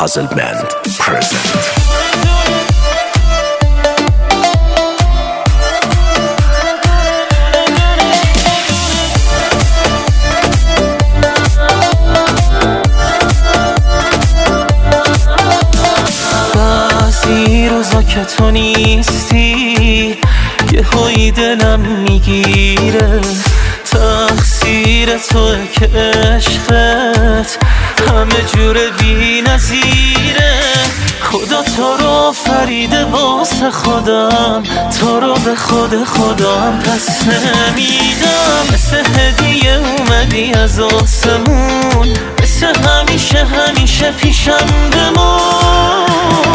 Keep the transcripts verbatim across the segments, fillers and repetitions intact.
Puzzle Band present. بعضی روزا که تو نیستی یه هایی دلم میگیره، تقصیر توه که عشقت همه جور بی نظیره. خدا تو رو آفریده واسه خودم، تو رو به خود خودم پس نمیدم. مثل هدیه اومدی از آسمون، مثل همیشه همیشه پیشم بمون.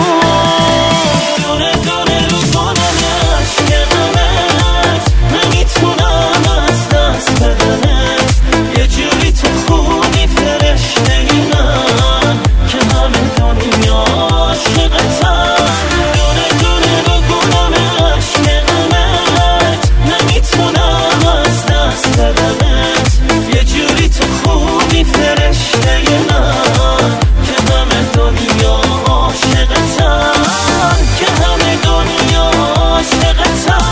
دونه دونه رو کنم عشقمت، نمیتونم از دست بدنت. یه جوری تو خونی فرشته من که همه دنیا عاشقتم. دونه دونه رو کنم عشقمت، نمیتونم از دست بدنت. یه جوری تو خونی فرشته من که همه دنیا عاشقتم، که همه دنیا عاشقتم.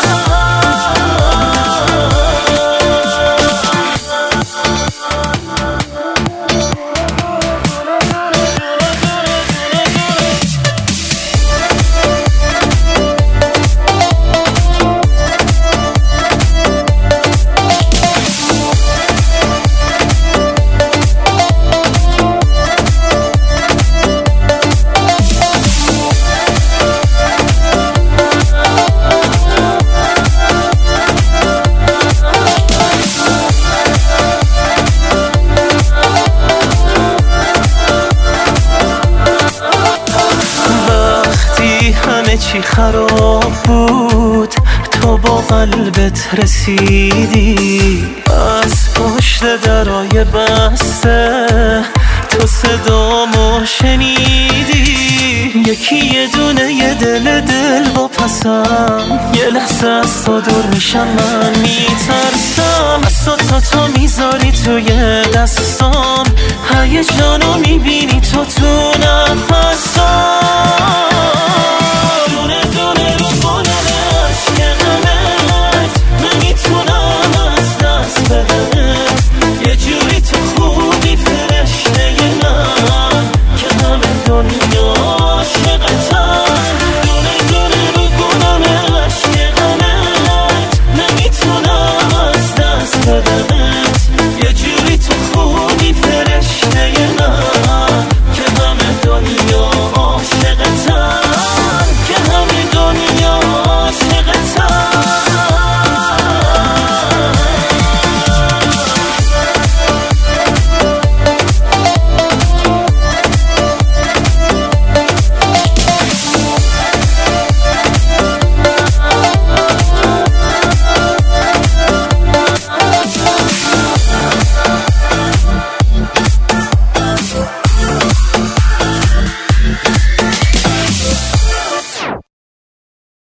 همه چی خراب بود تو با قلبت رسیدی، از پشت درای بسته تو صدامو شنیدی. یکی یه دونه یه دل دل با پسم، یه لحظه از تو دور میشم من میترسم. از تو تا تو میذاری توی دستام، هیجانو میبینی تو تو نفسام.